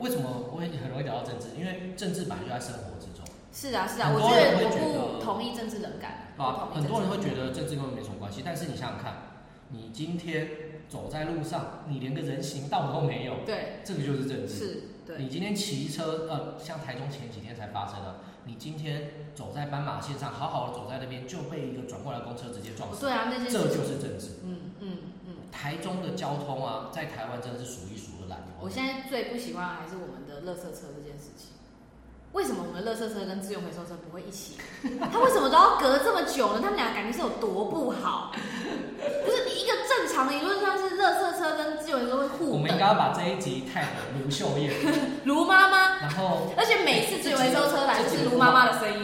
为什么会很容易聊到政治？因为政治本来就在生活之中。 是啊，我觉得我不同意政治冷感。 很多人会觉得政治根本没什么关系，但是你想想看，你今天走在路上，你连个人行道都没有， 对， 这个就是政治。 是，对。 你今天骑车，像台中前几天才发生的，你今天走在斑马线上，好好的走在那边，就被一个转过来的公车直接撞死。 对啊，那件事这就是政治。 嗯。 台中的交通啊，在台湾真的是数一数二烂。 我现在最不喜欢的还是我们的垃圾车这件事情。为什么我们的垃圾车跟资源回收车不会一起？它为什么都要隔这么久呢？他们俩感觉是有多不好？不是你一个正常理论上是垃圾车跟资源回收会互等。 我们应该要把这一集tag卢秀燕、 卢妈妈， 然后而且每次资源回收车来就是卢妈妈的声音。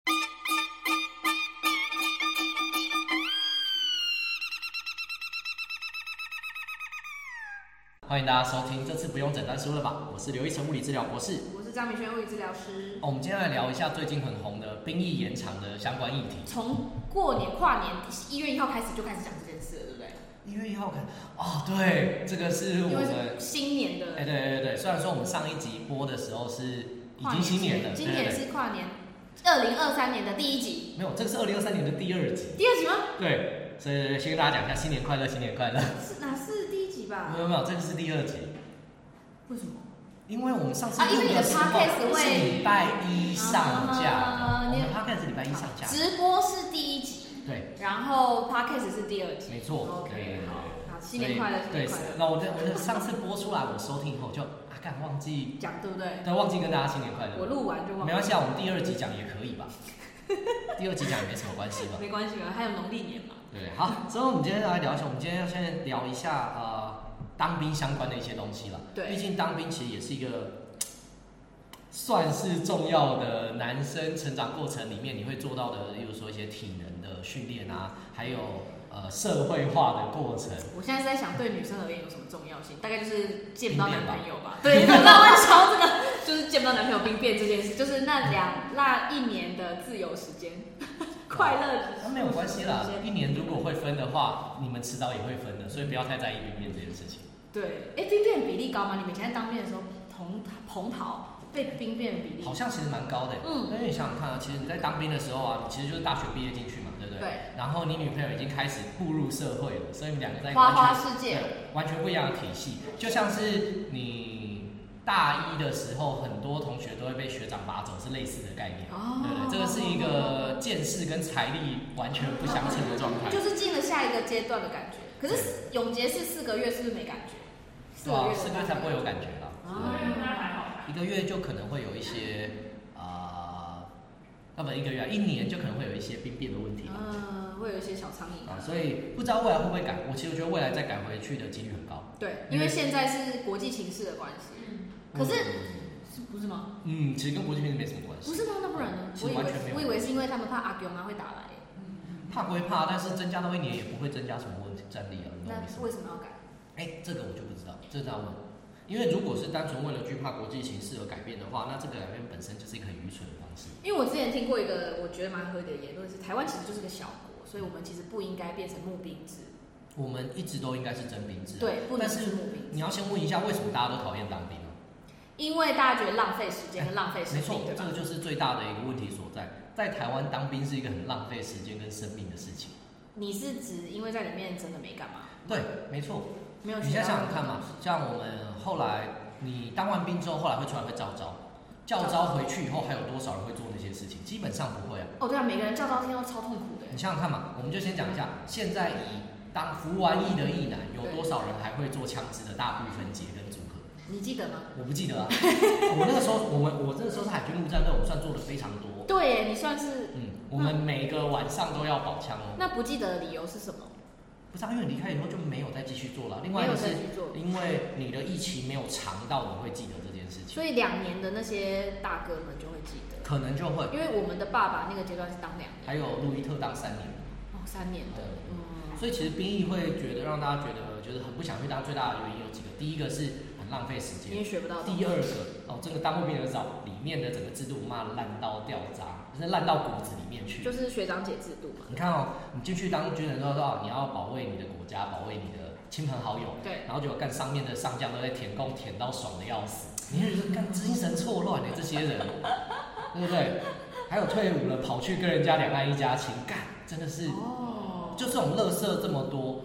欢迎大家收听，这次不用诊断书了吧？我是刘一成物理治疗博士， 我是张敏轩物理治疗师。 我们今天来聊一下最近很红的兵役延长的相关议题。 从过年跨年1月1号开始就开始讲这件事了，对不对 ？1月1号开始哦，对，这个是我们新年的。 对，虽然说我们上一集播的时候是已经新年了， 今年是跨年，2023年的第1集。 没有，这个是2023年的第2集。 第2集吗？ 对，所以先跟大家讲一下新年快乐，新年快乐。 哪是第1集吧？ 没有，这个是第2集。 为什么？ 因为我们上次录的时候是礼拜1上架，我们 podcast 是礼拜1上架， 直播是第1集， 对， 然后 podcast 是第2集， 没错。 OK， 好，新年快乐，新年快乐。 那我上次播出来，我收听以后就忘记讲，对不对？ 对，忘记跟大家新年快乐。 我录完就忘。 没关系啊，我们第2集讲也可以吧？第2集讲也没什么关系吧？ 没关系吧？还有农历年嘛。 对，好，所以我们今天来聊一下，我们今天要先聊一下当兵相关的一些东西了。 对， 毕竟当兵其实也是一个算是重要的男生成长过程里面你会做到的，例如说一些体能的训练啊，还有社会化的过程。 我现在是在想，对女生而言有什么重要性？大概就是见不到男朋友吧。对，你知道为什么这个就是见不到男朋友兵变这件事，就是那1年的自由时间。快乐那没有关系啦，1年如果会分的话，你们迟早也会分的，所以不要太在意兵变这件事情。 对，兵变比例高吗？你们以前在当兵的时候，同袍被兵变的比例好像其实蛮高的。因为你想想看啊，其实你在当兵的时候啊，你其实就是大学毕业进去嘛，对不对？ 对。 然后你女朋友已经开始步入社会了，所以你们两个在花花世界， 完全不一样的体系，就像是你大1的时候，很多同学都会被学长拔走，是类似的概念。对，这个是一个见识跟财力完全不相称的状态， 就是进了下一个阶段的感觉。可是永杰是4个月，是不是没感觉 ？4个月才不会有感觉啦。1个月就可能会有一些1个月1年就可能会有一些兵变的问题。 会有一些小苍蝇所以不知道未来会不会改。我其实觉得未来再改回去的几率很高。 对，因为现在是国际情势的关系。可是不是吗？ 其实跟国际情势没什么关系。 不是吗？那不然呢？我以为是因为他们怕阿公会打来。 怕归怕，但是增加到1年也不会增加什么战力啊。 那为什么要改？ 这个我就不知道，这要问。因为如果是单纯为了惧怕国际形势而改变的话，那这个改变本身就是一个很愚蠢的方式。 因为我之前听过一个我觉得蛮合理的言论是，台湾其实就是个小国，所以我们其实不应该变成募兵制。 我们一直都应该是征兵制。 对，不能是募兵制。 你要先问一下，为什么大家都讨厌当兵啊？ 因为大家觉得浪费时间跟浪费生命。 没错，这个就是最大的一个问题所在。在台湾当兵是一个很浪费时间跟生命的事情。 你是指因为在里面真的没干嘛？ 对，没错。 没有。 你现在想想看嘛，像我们后来你当完兵之后，后来会出来会教招回去以后，还有多少人会做那些事情？基本上不会啊。 对啊，每个人教招听都超痛苦的。 你想想看嘛，我们就先讲一下，现在当服完役的役男，有多少人还会做枪支的大部分解跟组合？ 你记得吗？ 我不记得啊。我那个时候，我那个时候是海军陆战队，我们算做的非常多。 对，你算是。 我们每个晚上都要保枪哦。 那不记得的理由是什么？ 不是，因为离开以后就没有再继续做了。另外一个是因为你的役期没有长到你会记得这件事情。 所以2年的那些大哥们就会记得。 可能就会。 因为我们的爸爸那个阶段是当2年。 还有路易特当3年。 3年的。 所以其实兵役会觉得让大家觉得就是很不想去当，最大的原因有几个。第一个是很浪费时间， 因为学不到。 第2个这个当过兵的早，里面的整个制度烂到掉渣，就是烂到骨子里面去。 就是学长姐制度嘛。 你看你进去当军人之后，你要保卫你的国家，保卫你的亲朋好友。 对。 然后就干上面的上将都在填空填到爽的要死。 你就觉得干精神错乱这些人，对不对？还有退伍了跑去跟人家两岸一家亲，干真的是，就这种垃圾这么多。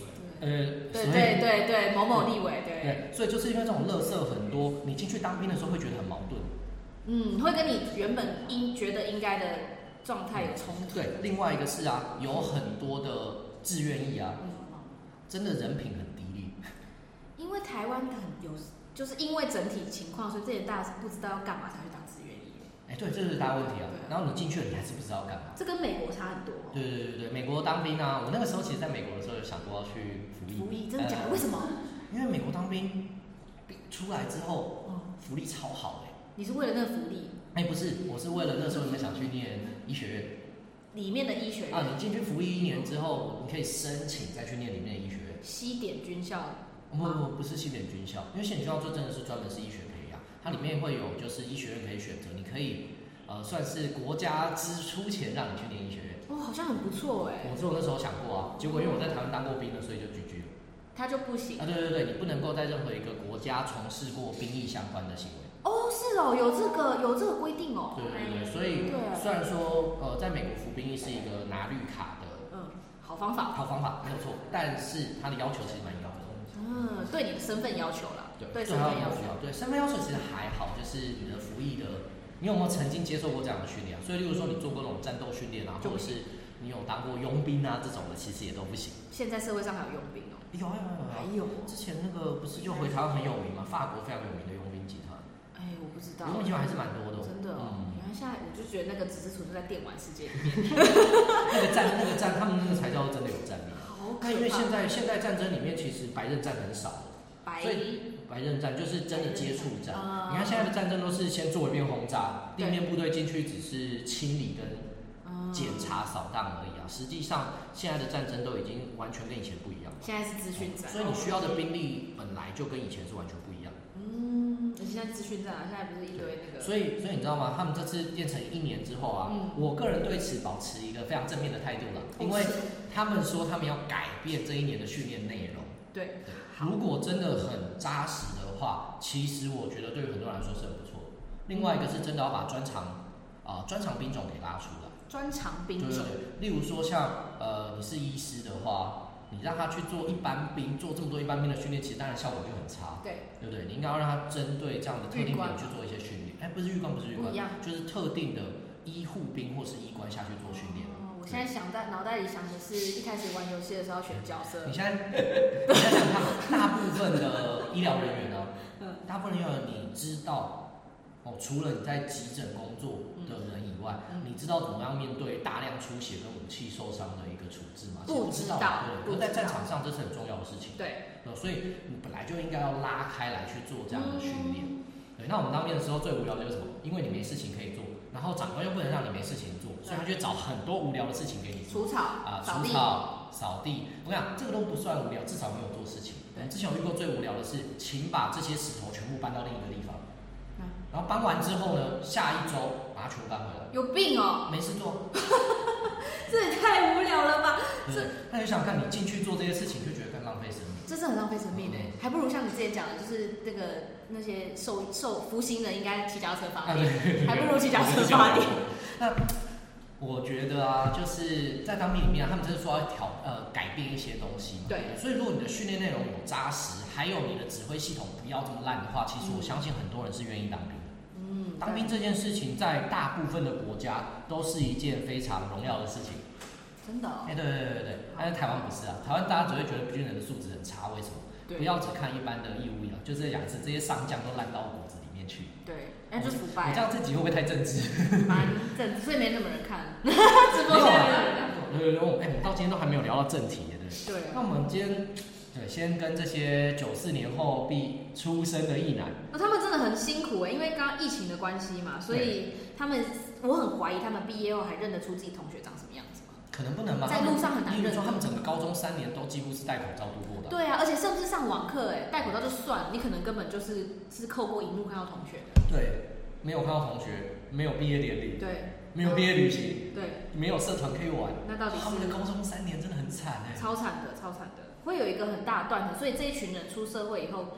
对，某某立委， 对，所以就是因为这种垃圾很多，你进去当兵的时候会觉得很矛盾， 会跟你原本觉得应该的状态有冲突。 对，另外一个是啊，有很多的志愿役啊，真的人品很低劣。 因为台湾就是因为整体情况，所以这些大家是不知道要干嘛才去当志愿役。 对，这是大问题啊。然后你进去了，你还是不知道干嘛。 这跟美国差很多。 对，美国当兵啊，我那个时候其实在美国的时候有想过要去服役。 服役真的假的？为什么？ 因为美国当兵出来之后，福利超好的。 你是为了那个福利？ 不是，我是为了那时候你们想去念医学院。 里面的医学院啊，你进去服役1年之后，你可以申请再去念里面的医学院。 西点军校？ 不是西点军校，因为西点军校就真的是专门是医学培养，它里面会有就是医学院可以选择，你可以算是国家支出钱让你去念医学院。 好像很不错哎。 我那时候想过啊，结果因为我在台湾当过兵了，所以就拒绝了。 他就不行啊？ 对，你不能够在任何一个国家从事过兵役相关的行为。 是哦，有这个规定哦。 对，所以虽然说在美国服兵役是一个拿绿卡的好方法没有错，但是它的要求其实蛮严格的。 对你的身份要求啦。对身份要求。 对身份要求其实还好，就是你的服役的，你有没有曾经接受过这样的训练？所以，例如说你做过那种战斗训练啊，或者是你有当过佣兵啊这种的，其实也都不行。 现在社会上还有佣兵哦？还有。 之前那个不是就回台湾很有名吗？法国非常有名的佣兵集团。 我不知道。 佣兵集团还是蛮多的。 真的原来现在我就觉得那个只是存在在电玩世界里面。 那个战，他们那个才叫真的有战力。 好可怕。 因为现在战争里面其实白刃战很少，所以白刃战就是真的接触战。你看现在的战争都是先做一遍轰炸，地面部队进去只是清理跟检查扫荡而已啊。实际上现在的战争都已经完全跟以前不一样了。 现在是资讯战， 所以你需要的兵力本来就跟以前是完全不一样。 现在资讯战现在不是一堆那个。 所以你知道吗？他们这次变成1年之后啊，我个人对此保持一个非常正面的态度了，因为他们说他们要改变这1年的训练内容。 对， 如果真的很扎实的话，其实我觉得对于很多人来说是很不错。另外一个是真的要把专长兵种给拉出来。专长兵种，对，例如说像你是医师的话。你让他去做一般兵，做这么多一般兵的训练，其实当然效果就很差，对不对？你应该要让他针对这样的特定点去做一些训练。不是预官，就是特定的医护兵或是医官下去做训练。 我现在脑袋里想的是一开始玩游戏的时候要选角色。 你现在想看大部分的医疗人员呢？大部分人员你知道除了你在急诊工作的人以外，你知道怎么样面对大量出血跟武器受伤的一个处置吗？ 不知道， 对。在战场上这是很重要的事情。 对。 所以你本来就应该要拉开来去做这样的训练。对。那我们当兵的时候最无聊的就是什么？因为你没事情可以做，然后长官又不能让你没事情做，所以他就找很多无聊的事情给你做。 除草除草、扫地。我跟你讲，这个都不算无聊，至少没有做事情。我们之前有遇过最无聊的是，请把这些石头全部搬到另一个地方。然后搬完之后呢，下1周把它全部搬回来。 有病哦！ 没事做， 这也太无聊了吧？ 那你想想看，你进去做这些事情，就觉得更浪费生命。 这是很浪费生命的，还不如像你之前讲的，就是那些服刑人应该骑脚车发电，还不如骑脚车发电。 那我觉得啊，就是在当兵里面，他们真的说要改变一些东西嘛。对。所以如果你的训练内容有扎实，还有你的指挥系统不要这么烂的话，其实我相信很多人是愿意当兵的。当兵这件事情在大部分的国家都是一件非常荣耀的事情。 真的？ 对。但是台湾不是啊，台湾大家只会觉得军人的素质很差，为什么？不要只看一般的义务役了，就这2次，这些上将都烂到骨子里面去。 对，那就腐败。 我这样这集会不会太政治？ 蛮政治，所以没那么人看。直播间对，我们到今天都还没有聊到正题，对。那我们今天先跟这些94年后出生的役男， 他们真的很辛苦因为刚刚疫情的关系嘛，所以我很怀疑他们毕业后还认得出自己同学长什么样子吗？ 可能不能吧， 在路上很难认。 比如说他们整个高中3年都几乎是戴口罩度过的。 对啊，而且甚至上网课戴口罩就算，你可能根本就是透过荧幕看到同学的。 对，没有看到同学，没有毕业典礼， 对， 没有毕业旅行， 对， 没有社团可以玩。 那到底是他们的高中3年真的很惨超惨的，会有一个很大的断层，所以这一群人出社会以后，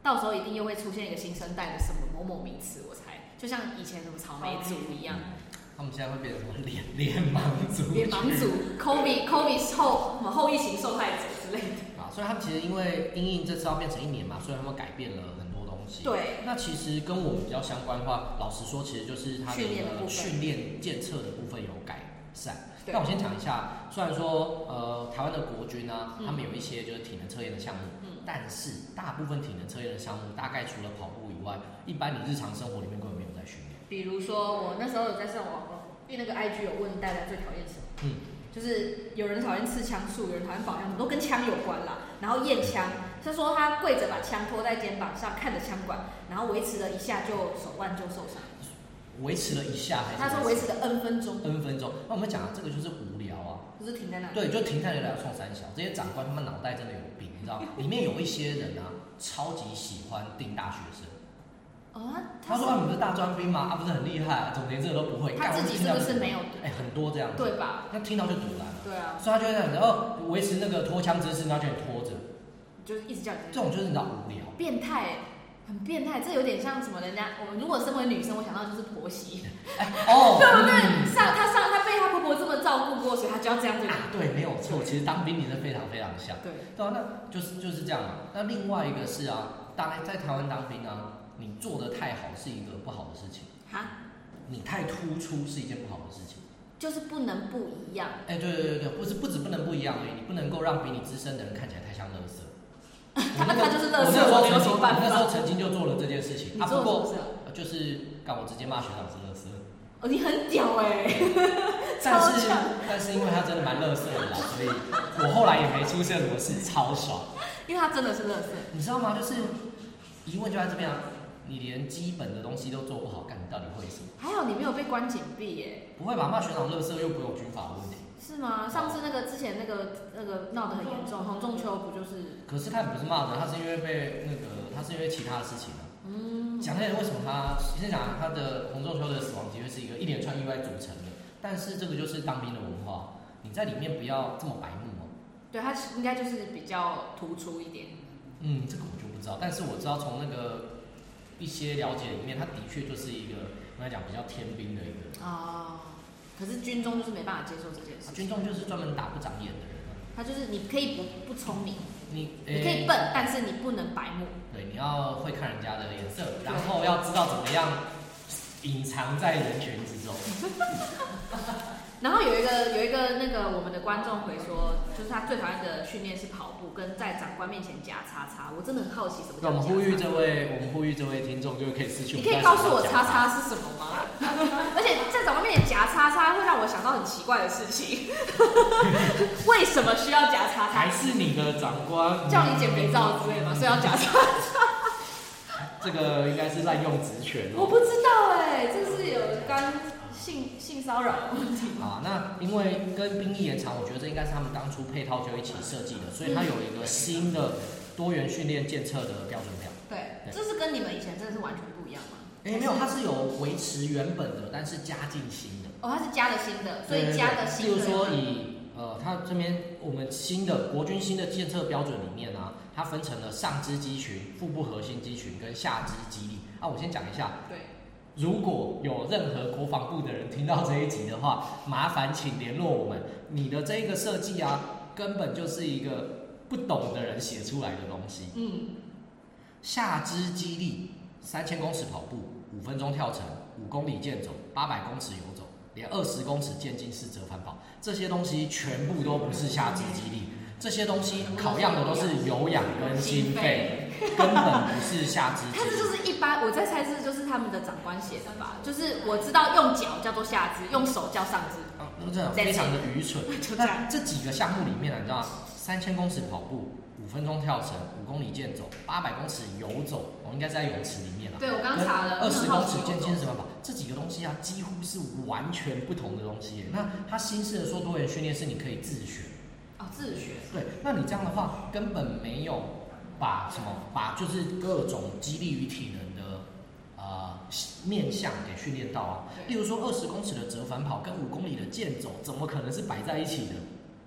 到时候一定又会出现一个新生代的什么某某名词，我猜，就像以前什么草莓族一样。 他们现在会变成什么脸盲族？ 脸盲族 ，COVID 后疫情受害者之类的。 啊，所以他们其实因为因应这次要变成1年嘛，所以他们改变了很多东西。 对。 那其实跟我们比较相关的话，老实说，其实就是它的训练检测的部分有改善。那我先讲一下，虽然说台湾的国军啊，他们有一些就是体能测验的项目，但是大部分体能测验的项目，大概除了跑步以外，一般你日常生活里面根本没有在训练。 比如说我那时候有在上网，因为那个 IG 有问大家最讨厌什么，就是有人讨厌刺枪术，有人讨厌保枪，都跟枪有关啦。然后验枪，他说他跪着把枪托在肩膀上，看着枪管，然后维持了一下就手腕就受伤。 维持了一下还是？ 他说维持了 N 分钟。 N 分钟，那我们讲这个就是无聊啊， 就是停在那里。 对，就停在那里要冲三小。这些长官他们脑袋真的有病，你知道？里面有一些人啊，超级喜欢定大学生。他说：“你不是大专兵吗？不是很厉害，总连这个都不会。” 他自己是不是没有？ 很多这样子， 对吧？ 那听到就堵拦了。 对啊， 所以他就会这样子，然后维持那个脱枪姿势，然后叫你拖着， 就是一直叫你。 这种就是你知道无聊， 变态，很变态。这有点像什么？人家我们如果身为女生，我想到就是婆媳，对不对？他被他婆婆这么照顾过，所以他就要这样对他。 对，没有错。其实当兵你是非常非常像。 对啊，那就是这样嘛。那另外一个是啊，当然在台湾当兵啊。你做的太好是一个不好的事情，你太突出是一件不好的事情， 就是不能不一样。 对，不止不能不一样而已，你不能够让比你资深的人看起来太像垃圾。 他就是垃圾， 我那时候曾经就做了这件事情。 你做了什么事？ 就是我直接骂学长是垃圾。 你很屌但是因为他真的蛮垃圾的啦，所以我后来也没出现什么事，超爽。 因为他真的是垃圾， 你知道吗？就是疑问就在这边啊。你连基本的东西都做不好，干你到底会什么？ 还好你没有被关禁闭耶。 不会吧？骂学长垃圾又不有军法问题。 是吗？上次之前那个闹得很严重，洪仲秋不就是？ 可是他也不是骂的，他是因为他是因为其他的事情啊。讲那为什么先讲他的洪仲秋的死亡的确是一连串意外组成的，但是这个就是当兵的文化，你在里面不要这么白目哦。 对，他应该就是比较突出一点。 这个我就不知道，但是我知道从那个。一些了解里面，他的确就是一个我来讲比较天兵的一个可是军中就是没办法接受这件事。 军中就是专门打不长眼的人。 他就是你可以不聪明， 你可以笨，但是你不能白目。 对，你要会看人家的脸色，然后要知道怎么样隐藏在人群之中。 然后有一个那个我们的观众回说，就是他最讨厌的训练是跑步跟在长官面前夹叉叉。我真的很好奇什么叫。 我们呼吁这位听众就可以私讯。 你可以告诉我叉叉是什么吗？而且在长官面前夹叉叉会让我想到很奇怪的事情。为什么需要夹叉叉？ 还是你的长官叫你减肥皂之类吗？所以要夹叉叉？ 这个应该是滥用职权。 我不知道这是有性骚扰的问题啊，那因为跟兵役延长，我觉得这应该是他们当初配套就一起设计的，所以它有一个新的多元训练检测的标准表。 对，这是跟你们以前真的是完全不一样吗？ 没有，它是有维持原本的，但是加进新的。 它是加了新的，所以加的新的。 比如说它这边我们国军新的检测标准里面啊，它分成了上肢肌群、腹部核心肌群跟下肢肌力。我先讲一下。 对。 如果有任何国防部的人听到这一集的话，麻烦请联络我们。你的这个设计啊，根本就是一个不懂的人写出来的东西。下肢肌力，3000公尺跑步，5分钟跳绳，5公里健走，800公尺游走，连20公尺渐进式折返跑，这些东西全部都不是下肢肌力。这些东西考验的都是有氧跟心肺，根本不是下肢肌力。 他这就是一般，我在猜是就是他们的长官写的吧？就是我知道用脚叫做下肢，用手叫上肢。 真的非常的愚蠢。那这几个项目里面，你知道，3000公尺跑步，5分钟跳绳，5公里健走，800公尺游走，应该是在泳池里面了。 对，我刚查了。 20公尺渐进式跑，这几个东西啊，几乎是完全不同的东西。那他新式的说多元训练是你可以自学。 自学。对， 那你这样的话根本没有把就是各种激励与体能的面向给训练到啊。例如说20公尺的折返跑跟5公里的健走，怎么可能是摆在一起的？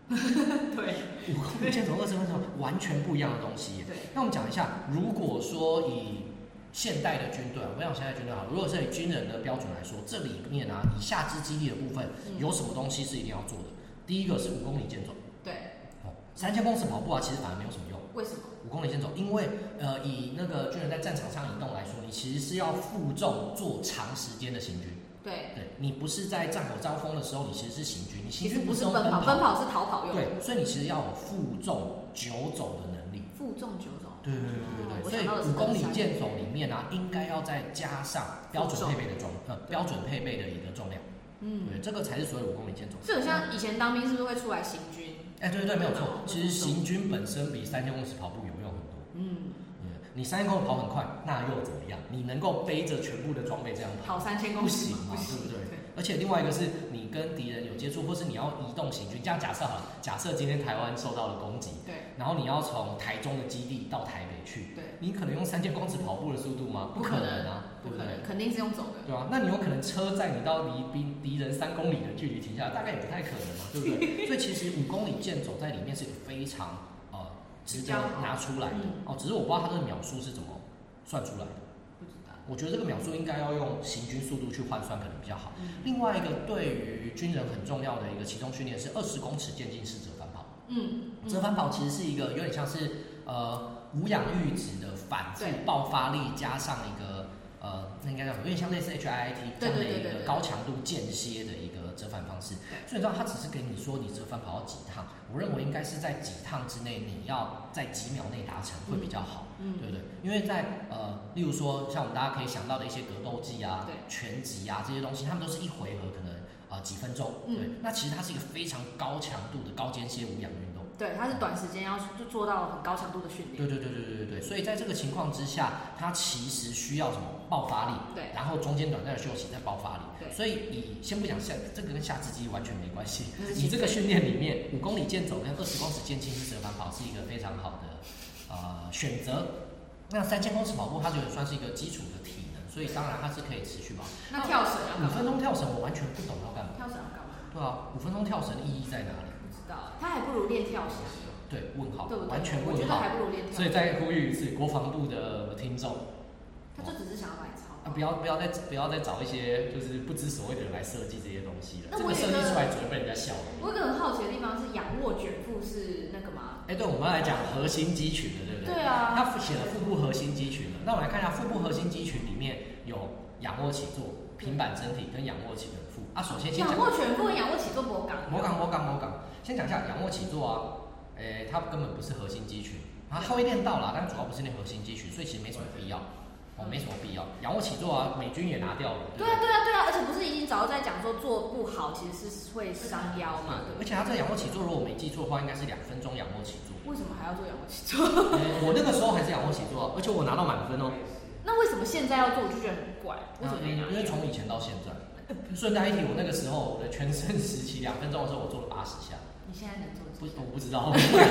对 ，5公里健走20分钟完全不一样的东西。 对， 那我们讲一下，如果说以现代的军队，我想现代军队好，如果是以军人的标准来说，这里面啊，以下肢肌力的部分，有什么东西是一定要做的？第一个是5公里健走。 对。 3000公尺跑步啊，其实反而没有什么用。 为什么 ？5公里健走，因为以那个军人在战场上移动来说，你其实是要负重做长时间的行军。 对， 你不是在战火招风的时候，你其实是行军，你行军不是用奔跑，奔跑是逃跑用的。 对，所以你其实要有负重久走的能力。 负重久走。 对，所以5公里健走里面啊，应该要再加上标准配备的标准配备的一个重量。对，这个才是所谓5公里健走。 这很像以前当兵是不是会出来行军？ 对，没有错。其实行军本身比3000公尺跑步有用很多。你3000公尺跑很快，那又怎么样？你能够背着全部的装备这样跑3000公尺不行嘛，对不对？而且另外一个是你跟敌人有接触，或是你要移动行军。这样假设好了，假设今天台湾受到了攻击， 对， 然后你要从台中的基地到台北去， 对， 你可能用3000公尺跑步的速度吗？不可能啊，对不对？ 肯定是用走的， 对啊，那你有可能车载你到离敌人3公里的距离停下来，大概也不太可能嘛，对不对？所以其实5公里健走在里面是一个非常值得拿出来的只是我不知道它这个秒数是怎么算出来的。我觉得这个秒数应该要用行军速度去换算，可能比较好。另外一个对于军人很重要的一个启动训练是20公尺渐进式折返跑。折返跑其实是一个有点像是无氧阈值的反复爆发力加上一个那应该叫有点像类似 HIIT 这样的一个高强度间歇的一个折返方式。所以你知道它只是给你说你折返跑要几趟，我认为应该是在几趟之内你要在几秒内达成会比较好。对不对？因为在例如说像我们大家可以想到的一些格斗技啊、拳击啊这些东西，他们都是一回合可能几分钟。对，那其实它是一个非常高强度的高间歇无氧运动。 对，它是短时间要就做到很高强度的训练。 对，所以在这个情况之下，它其实需要什么爆发力， 对， 然后中间短暂的休息再爆发力。 对， 所以先不讲这个跟下肢肌完全没关系。你这个训练里面5公里健走跟20公尺渐进式折返跑是一个非常好的选择。那3000公尺跑步它就算是一个基础的体能，所以当然它是可以持续跑。 那跳绳 5分钟跳绳我完全不懂要干嘛。 跳绳要干嘛？ 对啊，5分钟跳绳的意义在哪里？ 不知道，它还不如练跳绳。 对，问号， 对不对？ 完全问号。 我觉得还不如练跳绳。 所以再呼吁一次，国防部的听众， 他就只是想要把你抄。 不要再找一些就是不知所谓的人来设计这些东西了。这个那设计出来只会被人家笑。 我有个很好奇的地方是，仰卧卷腹是那个吗？ 对，我们来讲核心肌群的，对不对？ 对啊。 他写了腹部核心肌群的，那我们来看一下腹部核心肌群里面有仰卧起坐、平板撑体跟仰卧起腹。首先先讲仰卧卷腹跟仰卧起坐摩杠。 先讲一下仰卧起坐啊，它根本不是核心肌群，它会练到啦，但主要不是练核心肌群，所以其实没什么必要。没什么必要。仰卧起坐啊，美军也拿掉了。 对啊，而且不是已经早就在讲说做不好其实是会伤腰嘛？ 而且他这仰卧起坐，如果我没记错的话，应该是2分钟仰卧起坐。 为什么还要做仰卧起坐？ 我那个时候还是仰卧起坐，而且我拿到满分哦。 那为什么现在要做？我就觉得很怪。为什么？ 因为从以前到现在，顺带一提，我那个时候我的全身时期2分钟的时候，我做了80下。 你现在能做？ 我不知道，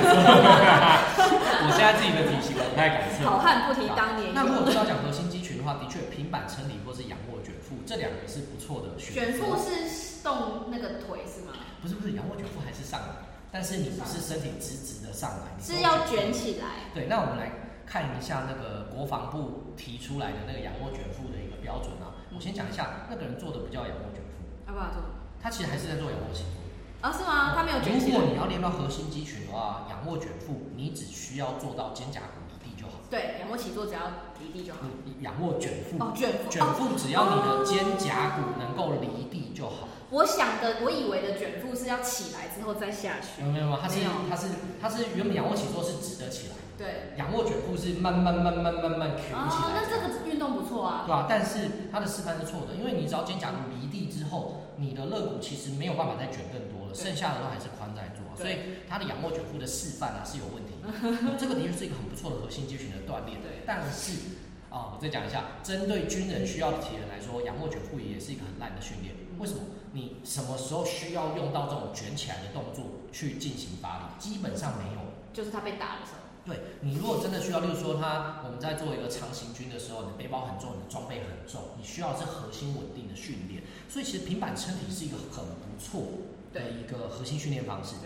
我现在自己的体型我不太敢测。 好汉不提当年勇。 那如果是要讲核心肌群的话，的确平板撑体或是仰卧卷腹这2个是不错的选择。 卷腹是动那个腿是吗？ 不是，仰卧卷腹还是上来，但是你不是身体直直的上来， 是要卷起来。 对，那我们来看一下那个国防部提出来的那个仰卧卷腹的一个标准啊。我先讲一下，那个人做的不叫仰卧卷腹， 要不要做？ 他其实还是在做仰卧起坐。 是吗？他没有卷起来。 如果你要练到核心肌群的话，仰卧卷腹你只需要做到肩胛骨离地就好。 对，仰卧起坐只要离地就好。 仰卧卷腹。 卷腹只要你的肩胛骨能够离地就好。 我以为的卷腹是要起来之后再下去。 没有，它是原本仰卧起坐是直的起来。 对。 仰卧卷腹是慢慢举起来。 那这个运动不错啊。 对啊，但是它的示范是错的，因为你只要肩胛骨离地之后，你的肋骨其实没有办法再卷更多了，剩下的都还是髋在做，所以它的仰卧卷腹的示范是有问题的。这个的确是一个很不错的核心肌群的锻炼，但是我再讲一下，针对军人需要的体能来说，仰卧卷腹也是一个很烂的训练。为什么？你什么时候需要用到这种卷起来的动作去进行发力？基本上没有， 就是他被打的时候。 对，你如果真的需要，例如说我们在做一个长行军的时候，你的背包很重，你的装备很重，你需要的是核心稳定的训练。所以其实平板撑体是一个很不错的一个核心训练方式。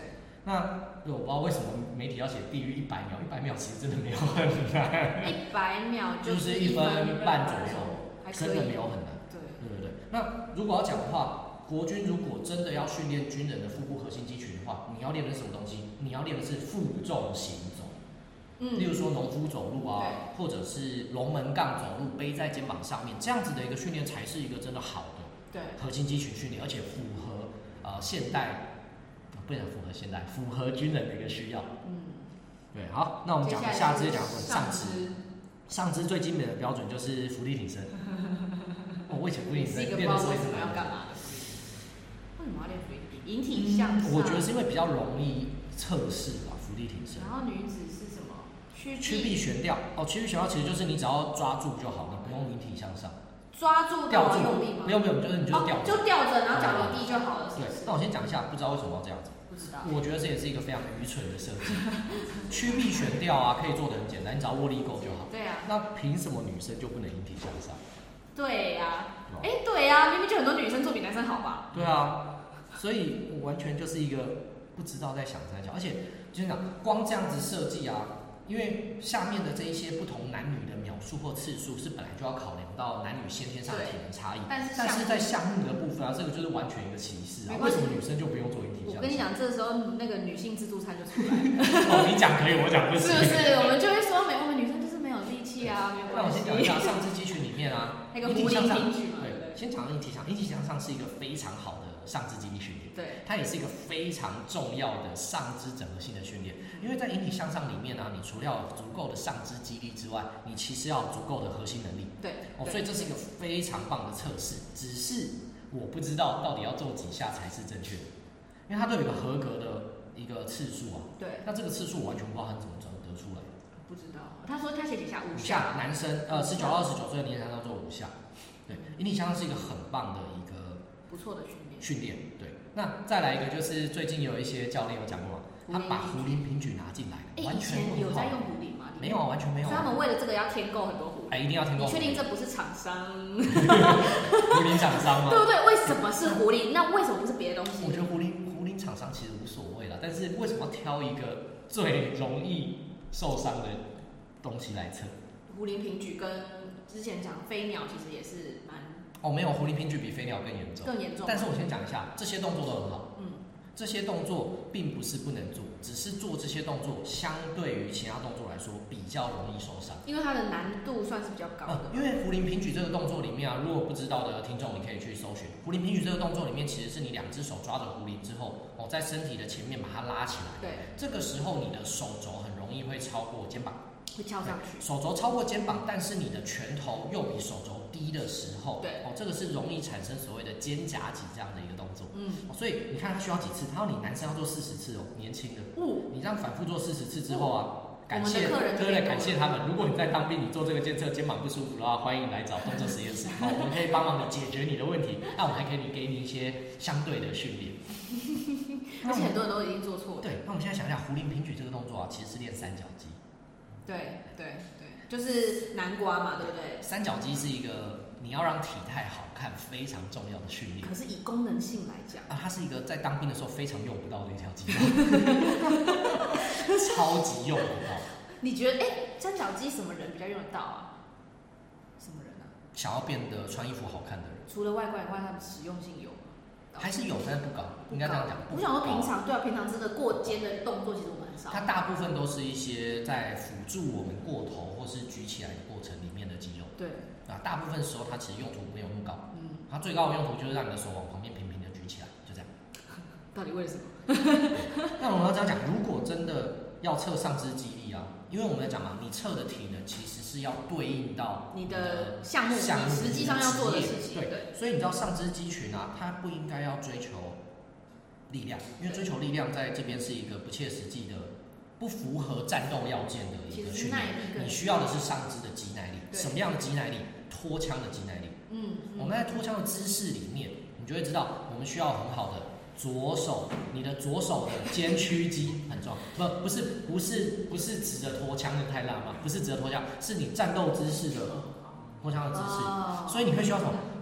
那我不知道为什么媒体要写低于100秒，100秒其实真的没有很难 ，100秒就是1分半左右，真的没有很难。对。那如果要讲的话，国军如果真的要训练军人的腹部核心肌群的话，你要练的是什么东西？你要练的是负重行走。例如说农夫走路啊，或者是龙门杠走路，背在肩膀上面，这样子的一个训练才是一个真的好的核心肌群训练，而且符合现代，不能符合现代，符合军人的一个需要。对，好，那我们讲下肢讲上肢，上肢最基本的标准就是伏地挺身。我以前伏地挺身练的时候是要干嘛的？为什么要练伏地挺身？引体向上。 我觉得是因为比较容易测试吧，伏地挺身。 然后女子是什么？ 屈臂悬吊。屈臂悬吊其实就是你只要抓住就好，你不用引体向上。 抓住吊住用力吗？ 不用，就是你就是吊着， 就吊着，然后脚离地就好了。 对，那我先讲一下，不知道为什么要这样子。 不知道。 我觉得这也是一个非常愚蠢的设计。屈臂悬吊啊，可以做得很简单，你只要握力够就好。 对啊。 那凭什么女生就不能引体向上？ 对呀。对呀，明明就很多女生做比男生好吧？ 对啊，所以我完全就是一个不知道在想三小，而且就是讲光这样子设计啊。因为下面的这一些不同男女的秒数或次数是本来就要考量到男女先天上的体能差异，但是在项目的部分啊，这个就是完全一个歧视啊！为什么女生就不用做引体向上？ 我跟你讲，这时候那个女性自助餐就出来了。 你讲可以，我讲不行。 是不是？我们就会说，我们女生就是没有力气啊，没有关系。 那我先讲一下上肢肌群里面啊， 那个伏地挺举嘛。 对，先讲引体向上，引体向上是一个非常好的上肢肌力训练。 对， 它也是一个非常重要的上肢整合性的训练。因为在引体向上里面呢，你除了要有足够的上肢肌力之外，你其实要有足够的核心能力。 对， 所以这是一个非常棒的测试。只是我不知道到底要做几下才是正确的，因为它都有一个合格的一个次数啊。 对。 那这个次数我完全不知道它是怎么得出来的。 不知道。他说他写几下？5 下。男生19到29岁的年龄要做5下。对，引体向上是一个很棒的一个不错的训练。对。那再来一个就是最近有一些教练有讲过。他把壶铃平举拿进来，完全以前有在用壶铃吗？ 没有啊，完全没有。 所以他们为了这个要添购很多壶铃。 一定要添购。 你确定这不是厂商？ 壶铃厂商吗？ 对不对？为什么是壶铃？那为什么不是别的东西？ 我觉得壶铃厂商其实无所谓啦，但是为什么要挑一个最容易受伤的东西来测？ 壶铃平举跟之前讲飞鸟其实也是蛮…… 没有，壶铃平举比飞鸟更严重。 更严重。 但是我先讲一下，这些动作都很好。这些动作并不是不能做，只是做这些动作相对于其他动作来说比较容易受伤， 因为它的难度算是比较高的。 因为壶铃平举这个动作里面啊，如果不知道的听众，你可以去搜寻壶铃平举这个动作里面，其实是你2只手抓着壶铃之后，在身体的前面把它拉起来。 对， 这个时候你的手肘很容易会超过肩膀， 会翘上去。 手肘超过肩膀，但是你的拳头又比手肘低的时候， 对， 这个是容易产生所谓的肩胛肌这样的一个动作。所以你看它需要几次？它要你男生要做40次哦，年轻的。你这样反复做40次之后啊，感谢，对，感谢他们。如果你在当兵，你做这个监测肩膀不舒服的话，欢迎来找动作实验室，我们可以帮忙你解决你的问题。那我们还可以给你一些相对的训练。 而且很多人都已经做错了。 对，那我们现在想一下，壶铃平举这个动作啊，其实是练三角肌。 对，就是南瓜嘛，对不对？ 三角肌是一个你要让体态好看非常重要的训练。 可是以功能性来讲它是一个在当兵的时候非常用不到的一条肌肉，超级用不到。 你觉得三角肌什么人比较用得到啊？什么人啊？ 想要变得穿衣服好看的人。 除了外观以外，他们实用性有吗？ 还是有，但是不高，应该这样讲。 我想说平常这个过肩的动作其实我们很少。 它大部分都是一些在辅助我们过头或是举起来的过程里面的肌肉。 对。 大部分时候它其实用途没有那么高。它最高的用途就是让你的手往旁边平平的举起来，就这样。 到底为什么？ 那我们要这样讲，如果真的要测上肢肌力啊，因为我们在讲嘛，你测的体能其实是要对应到你的项目，你实际上要做的事情。 对，所以你知道上肢肌群啊，它不应该要追求力量，因为追求力量在这边是一个不切实际的、不符合战斗要件的一个训练。你需要的是上肢的肌耐力，什么样的肌耐力？拖枪的肌耐力。我们在拖枪的姿势里面，你就会知道我们需要很好的左手，你的左手的肩屈肌很重要。不是指着拖枪的太烂嘛，不是指着拖枪，是你战斗姿势的拖枪的姿势。所以你会需要什么？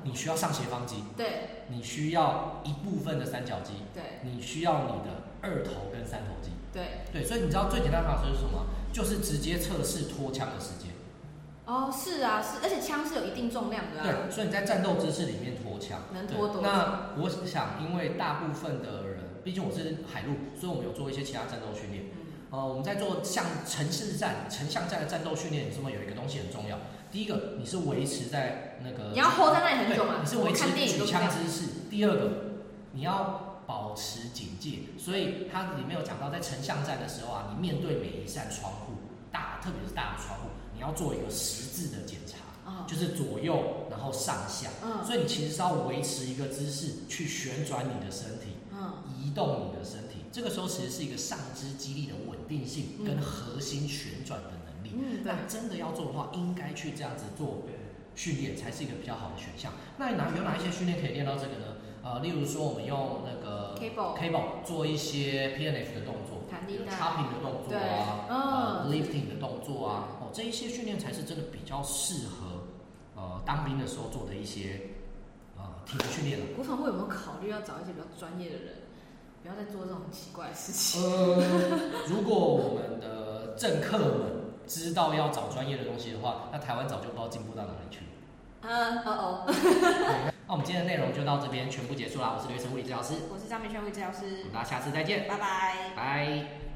你需要上斜方肌， 对， 你需要一部分的三角肌， 对， 你需要你的二头跟三头肌， 对， 所以你知道最简单的方法是什么？就是直接测试脱枪的时间。 哦，是啊，是，而且枪是有一定重量的啊。 对，所以你在战斗姿势里面脱枪， 能脱多久？ 那我想，因为大部分的人，毕竟我是海陆，所以我们有做一些其他战斗训练。我们在做像城市战、城巷战的战斗训练，什么有一个东西很重要。第一个，你是维持在那个， 你要 hold 在那里很久嘛？ 你是维持举枪姿势。第二个，你要保持警戒。所以它里面有讲到，在城巷战的时候啊，你面对每一扇窗户，特别是大的窗户，你要做一个十字的检查，就是左右，然后上下。所以你其实是要维持一个姿势去旋转你的身体，移动你的身体。这个时候其实是一个上肢肌力的稳定性跟核心旋转的能力。那真的要做的话，应该去这样子做训练，才是一个比较好的选项。那有哪一些训练可以练到这个呢？例如说我们用那个 cable 做一些 PNF 的动作，有 chopping 的动作啊，lifting 的动作啊，这一些训练才是真的比较适合当兵的时候做的一些体能训练了。 国防部有没有考虑要找一些比较专业的人，不要再做这种奇怪的事情？ 如果我们的政客们知道要找专业的东西的话，那台湾早就不知道进步到哪里去了。那我们今天的内容就到这边全部结束啦。我是刘医生物理治疗师， 我是张美轩物理治疗师， 大家下次再见， 拜拜， 拜。